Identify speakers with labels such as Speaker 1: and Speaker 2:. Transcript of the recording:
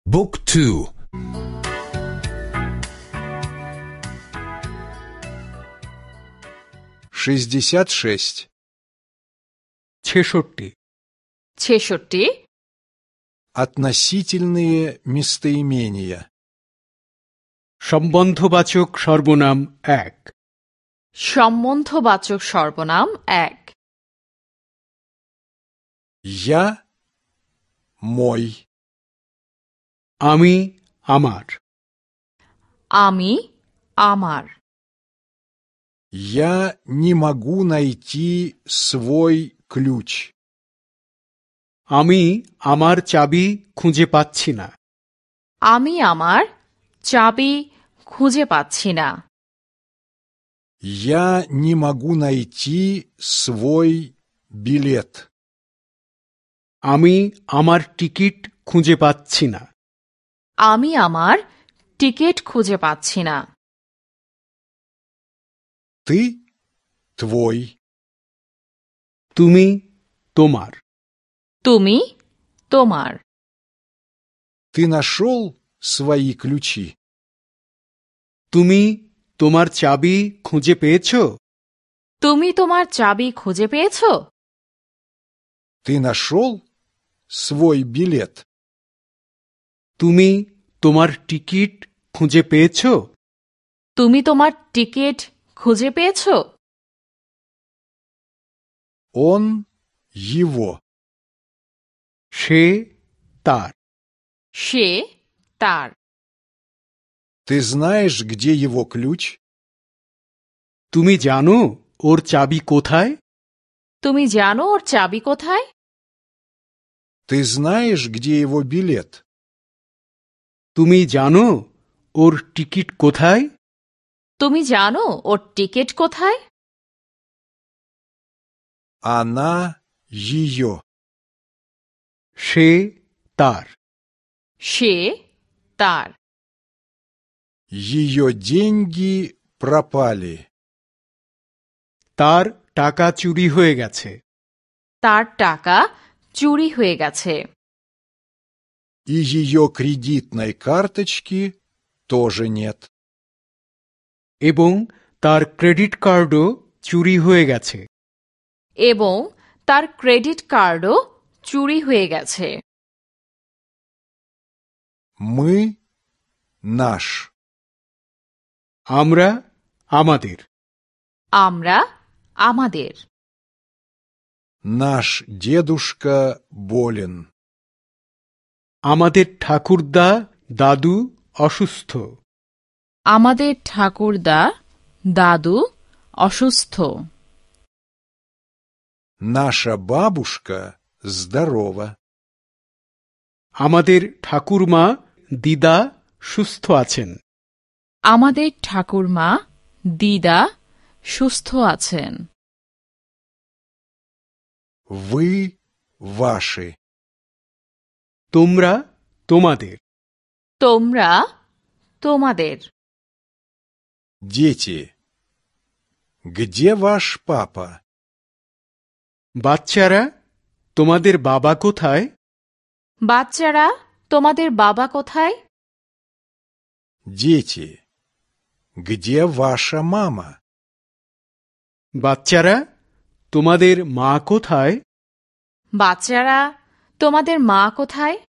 Speaker 1: บุ๊กทู
Speaker 2: 66
Speaker 3: 66
Speaker 2: относительные местоимения
Speaker 4: সম্বন্ধবাচক সর্বনাম 1
Speaker 3: সম্বন্ধবাচক সর্বনাম 1
Speaker 2: я мой
Speaker 4: আমি আমার
Speaker 3: আমি আমার
Speaker 2: я не могу найти свой ключ
Speaker 4: আমি আমার চাবি খুঁজে পাচ্ছি না
Speaker 3: আমি আমার চাবি খুঁজে পাচ্ছি না
Speaker 2: я не могу найти свой билет
Speaker 4: আমি আমার টিকিট খুঁজে পাচ্ছি না
Speaker 3: আমি আমার টিকিট খুঁজে পাচ্ছি না
Speaker 2: ты твой
Speaker 4: তুমি তোমার
Speaker 3: তুমি তোমার
Speaker 2: ты нашел свои ключи
Speaker 4: তুমি তোমার চাবি খুঁজে পেয়েছো
Speaker 3: তুমি তোমার চাবি খুঁজে পেয়েছো
Speaker 2: ты нашел свой билет
Speaker 4: তুমি তোমার টিকিট খুঁজে পেয়েছো
Speaker 3: তুমি তোমার টিকিট খুঁজে পেয়েছো
Speaker 2: он его
Speaker 4: সে তার
Speaker 3: সে তার
Speaker 2: ты знаешь где его ключ
Speaker 4: তুমি জানো ওর চাবি কোথায়
Speaker 3: তুমি জানো ওর চাবি কোথায়
Speaker 2: ты знаешь где его билет
Speaker 4: তুমি জানো ওর টিকিট কোথায়
Speaker 3: তুমি জানো ওর টিকিট কোথায়
Speaker 2: она ее
Speaker 4: সে তার
Speaker 3: সে তার
Speaker 2: ее деньги пропали
Speaker 4: তার টাকা চুরি হয়ে গেছে
Speaker 3: তার টাকা চুরি হয়ে গেছে
Speaker 2: и ее кредитной карточки тоже нет
Speaker 4: এবং তার ক্রেডিট কার্ডও চুরি হয়ে গেছে
Speaker 3: এবং তার ক্রেডিট কার্ডও চুরি হয়ে গেছে
Speaker 2: мы наш
Speaker 4: আমরা আমাদের
Speaker 3: আমরা আমাদের
Speaker 2: наш дедушка болен
Speaker 4: আমাদের ঠাকুরদা দাদু অসুস্থ
Speaker 3: আমাদের ঠাকুরদা দাদু অসুস্থ
Speaker 2: наша бабушка здорова
Speaker 4: আমাদের ঠাকুরমা দিদা সুস্থ আছেন
Speaker 3: আমাদের ঠাকুরমা দিদা সুস্থ আছেন
Speaker 2: вы ваши
Speaker 4: তোমরা তোমাদের
Speaker 3: তোমরা তোমাদের
Speaker 2: дети где ваш папа
Speaker 4: বাচ্চারা তোমাদের বাবা কোথায়
Speaker 3: বাচ্চারা তোমাদের বাবা কোথায়
Speaker 2: дети где ваша мама
Speaker 4: বাচ্চারা তোমাদের মা কোথায়
Speaker 3: বাচ্চারা তোমাদের মা কোথায়